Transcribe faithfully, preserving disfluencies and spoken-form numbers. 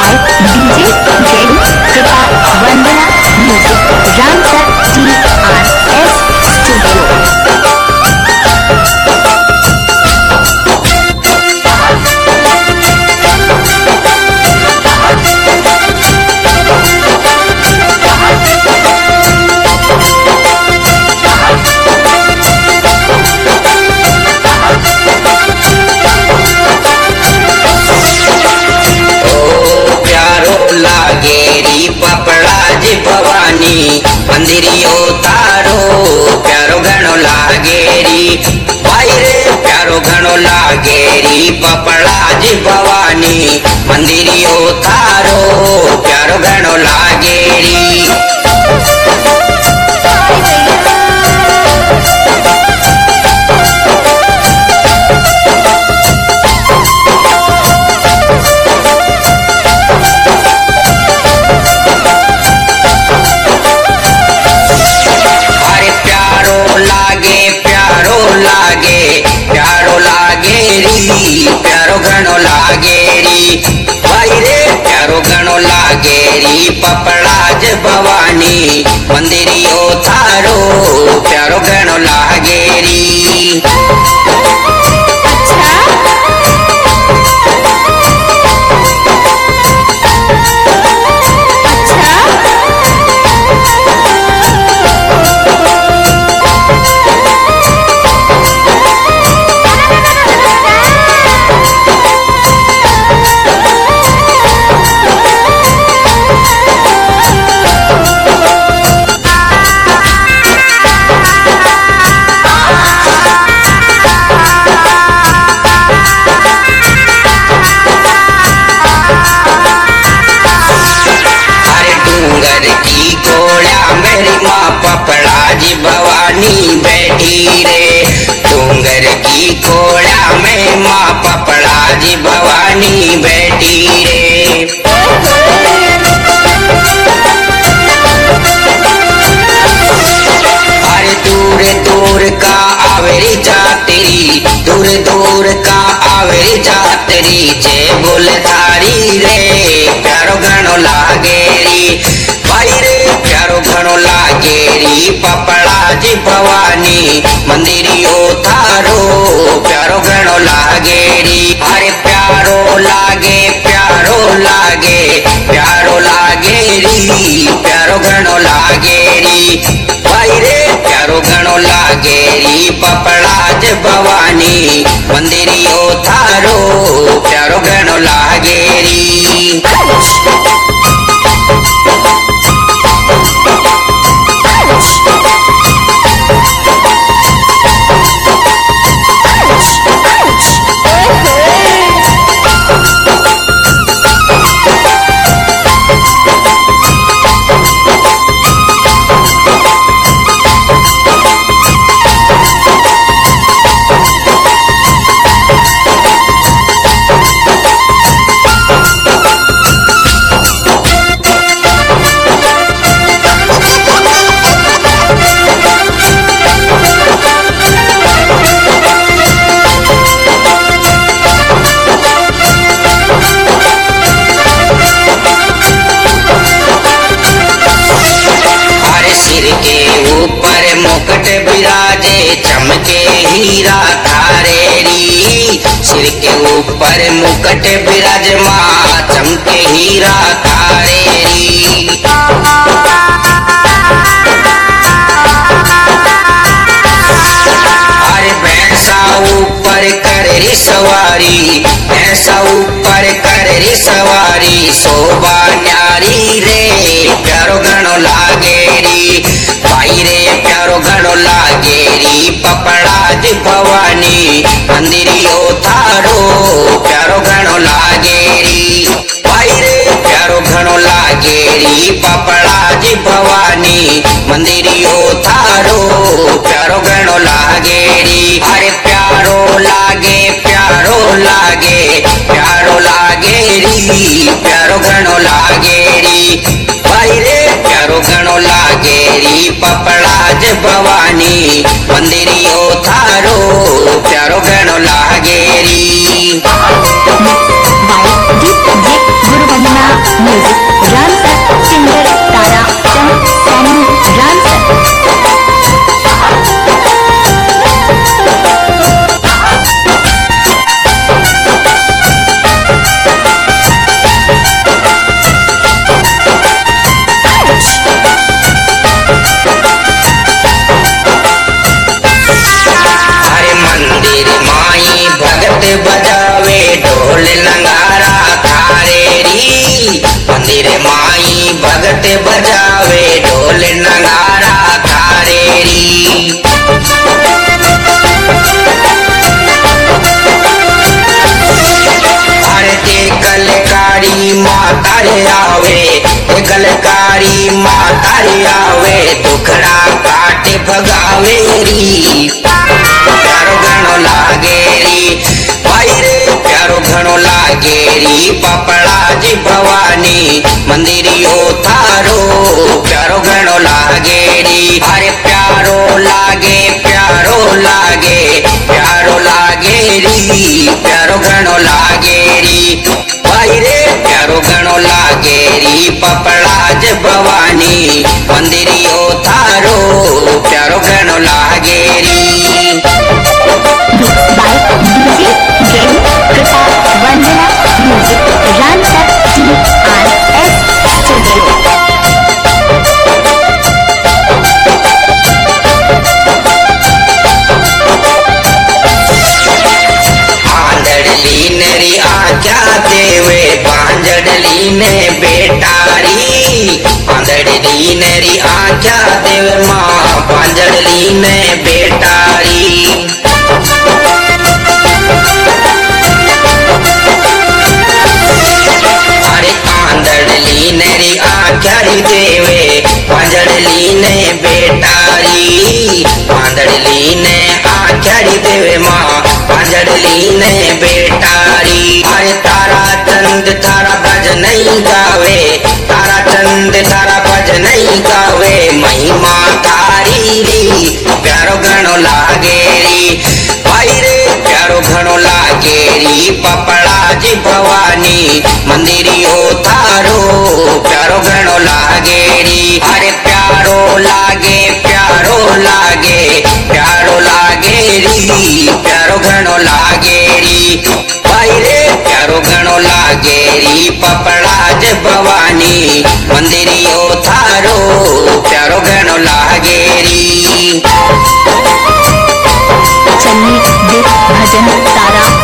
Bye DJ JD Kripa Vandana music Ramsar T R S studio. लागेरी पपड़ा जी भवानी मंदिरियो तारो प्यारो घणो लागेरी भाई रे प्यारो घणो लागेरी पपड़ा जी भवानी मंदिरियो तारो प्यारो घणो लागेरी। प्यारो घणो लागेरी भाई रे प्यारो घणो लागेरी पपड़ा ज भवानी मंदिरियो थारो प्यारो घणो लागेरी। पपड़ा जी भवानी बैठी रे डूंगर की कोड़ा में माँ पपड़ा जी भवानी बैठी रे। अरे दूर दूर का आवेरी जातरी दूर दूर का आवेरी जातरी जय बोल थारी रे प्यारो घणो लागेरी भाई रे प्यारो घणो लागेरी पपड़ा जी भवानी मंदिरियो थारो प्यारो घणो लागेरी। अरे प्यारो लागे प्यारो लागे प्यारो लागेरी प्यारो घणो लागेरी भाई रे प्यारो घणो लागेरी पपड़ा जी भवानी मंदिरियो थारो प्यारो घणो लागेरी। मुकुट विराजे चमके हीरा थारेरी सिर के ऊपर मुकुट विराज माँ चमके हीरा थारेरी। अरे भैंसा ऊपर करेरी सवारी भैंसा ऊपर करेरी सवारी शोभा न्यारी रे प्यारो घणो लागेरी भाई रे प्यारो घणो लागेरी पपड़ा जी भवानी मंदिरियो थारो प्यारो घणो लागेरी भाई रे प्यारो घणो लागेरी पपड़ा जी भवानी मंदिरियो थारो प्यारो घणो लागेरी। अरे प्यारो लागे प्यारो लागे प्यारो लागेरी प्यारो घणो लागेरी भाई रे प्यारो घणो लागेरी पपड़ा ज भवानी मंदिरियो थारो प्यारो घणो लागेरी। बाय डीजे गुरु वंदना ते बजावे ढोल नगारा थारे री। अरे ते कलकारी माता रे आवे, ते कलकारी माता रे आवे, दुखड़ा काटे भगावे री। प्यारो घणो लागे री भाई रे, प्यारो घणो लागे री पपड़ा जी भवानी मंदिरियो थारो। प्यारो घणो लागे री, अरे प्यारो लागे प्यारो लागे प्यारो लागे री, प्यारो घणो लागे री भाई रे, प्यारो घणो लागे री पपड़ा जी भवानी मंदिरियो थारो। प्यारो घणो लागे री। by D J Jai Prataap Vandana Music Ramsar T R S Studio। आंधड़ली नेरी आज्ञा देवे पांजड़ली ने बेटारी। आंधड़ली नेरी आज्ञा देवे माँ पांजड़ली ने बेटारी। अरे आंधड़ली नेरी आज्ञा देवे पांजड़ली ने बेटारी। आंधड़ली ने आज्ञा देवे माँ पांजड़ली ने बेटारी। अरे तारा चंद तारा भज नहीं गावे, तारा चंद तारा भज नहीं गावे महिमा तारी री। प्यारो घणो लागे री भाई रे, प्यारो घणो लागे री पपड़ा जी भवानी मंदिरियो थारो। प्यारो घणो लागे री, अरे प्यारो लागे प्यारो लागे प्यारो लागे री, प्यारो घणो लागे री भाई रे, प्यारो घणो लागे री पपड़ा जी भवानी मंदिरियो थारो। प्यारो घणो लागे री। चलिए देख भजन तारा